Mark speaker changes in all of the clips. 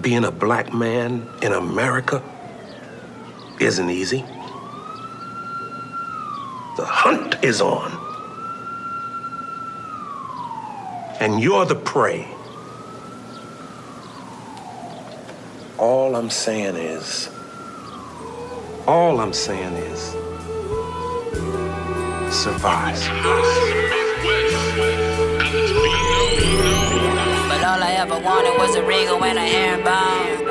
Speaker 1: being a black man in America isn't easy. The hunt is on. And you're the prey. All I'm saying is, survive.
Speaker 2: But all I ever wanted was a Regal and a herringbone.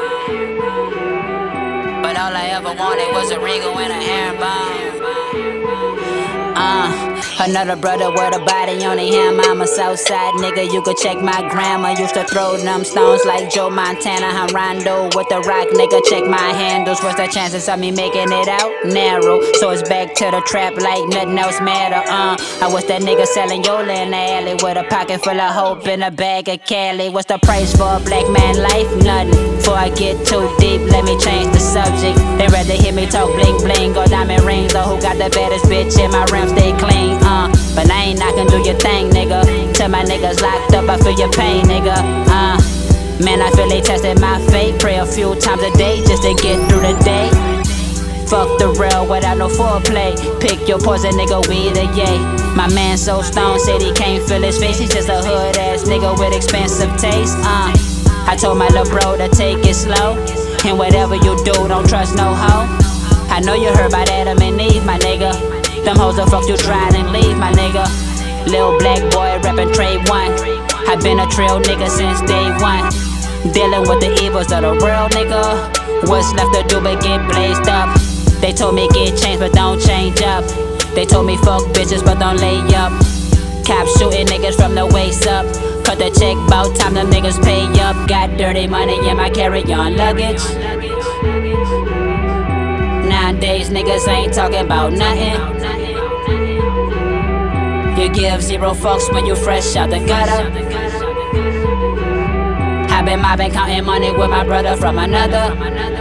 Speaker 2: But all I ever wanted was a Regal and a herringbone. Another brother with a body on his hand. I'm a Southside nigga, you could check my grandma. Used to throw them stones like Joe Montana. I'm Rondo with the rock, nigga, check my handles. What's the chances of me making it out? Narrow, so it's back to the trap like nothing else matter. I was that nigga selling Yola in the alley with a pocket full of hope and a bag of Cali. What's the price for a black man life? Nothing. Before I get too deep, let me change the subject. They rather hear me talk bling bling or diamond rings, or who got the baddest bitch in my rim stay clean. But I ain't knocking, do your thing, nigga. Till my niggas locked up, I feel your pain, nigga. Man, I feel they tested my fate. Pray a few times a day just to get through the day. Fuck the real without no foreplay. Pick your poison, nigga, weed or yay. My man so stoned, said he can't feel his face. He's just a hood ass nigga with expensive taste. I told my little bro to take it slow. And whatever you do, don't trust no hoe. I know you heard about Adam and Eve, my nigga. Them hoes the fuck you tried and leave, my nigga. Lil' black boy rapping trade one. I been a trail nigga since day one. Dealing with the evils of the world, nigga. What's left to do but get blazed up? They told me get changed but don't change up. They told me fuck bitches but don't lay up. Cops shooting niggas from the waist up. Cut the check, bout time them niggas pay up. Got dirty money in my carry-on luggage. Nowadays niggas ain't talking about nothing. You give zero fucks when you fresh out the gutter. I been mobbing, counting money with my brother from another.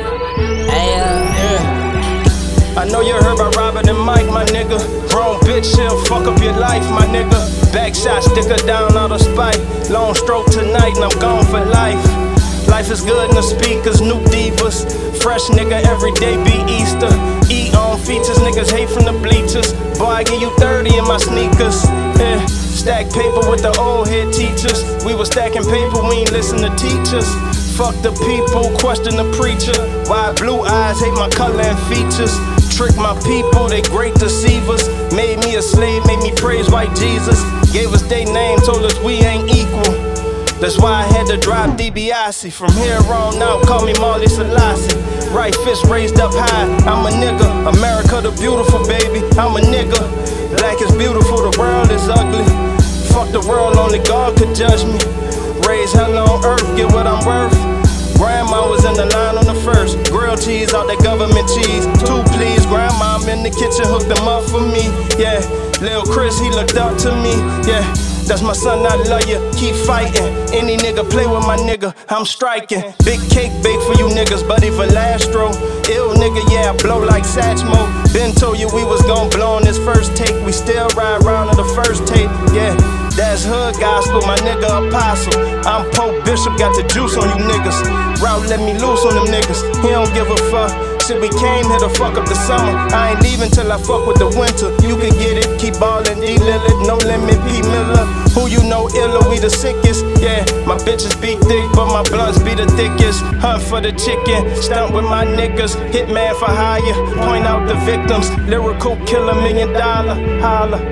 Speaker 3: I know you heard about Robert and Mike, my nigga. Grown bitch, she'll fuck up your life, my nigga. Back shot, stick her down out of spite. Long stroke tonight and I'm gone for life. Life is good in the speakers, new divas. Fresh nigga, every day be Easter. Eat on features, niggas hate from the bleachers. Boy, I give you 30 in my sneakers. Stack paper with the old head teachers. We was stacking paper, we ain't listen to teachers. Fuck the people, question the preacher. Why blue eyes hate my color and features. Trick my people, they great deceivers. Made me a slave, made me praise white Jesus. Gave us their name, told us we ain't equal. That's why I had to drop DiBiase. From here on out, call me Marley Selassie. Right fist raised up high, I'm a nigga. America the beautiful, baby, I'm a nigga. Black is beautiful, the world is ugly. Fuck the world, only God could judge me. Raise hell on earth, get what I'm worth. Grandma was in the line on the first. Grilled cheese out that government cheese. 2 please, grandma in the kitchen hooked them up for me. Yeah, Lil' Chris, he looked up to me. Yeah, that's my son, I love you, keep fighting. Any nigga play with my nigga, I'm striking. Big cake bake for you niggas, Buddy Velastro. Ill nigga, yeah, I blow like Satchmo. Ben told you we was gon' blow on this first take. We still ride round on the first tape, yeah. That's hood gospel, my nigga apostle. I'm Pope Bishop, got the juice on you niggas. Route let me loose on them niggas, he don't give a fuck. Shit, we came here to fuck up the summer. I ain't leaving till I fuck with the winter. You can get it, keep ballin', D Lillard, no limit, P Miller. Who you know iller, we the sickest. Yeah, my bitches be thick, but my blunts be the thickest. Hunt for the chicken, stunt with my niggas. Hitman for hire, point out the victims. Lyrical killer, $1 million, holla.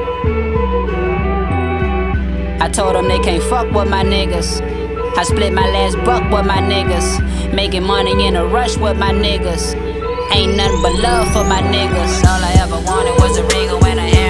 Speaker 2: I told them they can't fuck with my niggas. I split my last buck with my niggas. Making money in a rush with my niggas. Ain't nothing but love for my niggas. All I ever wanted was a Regal and a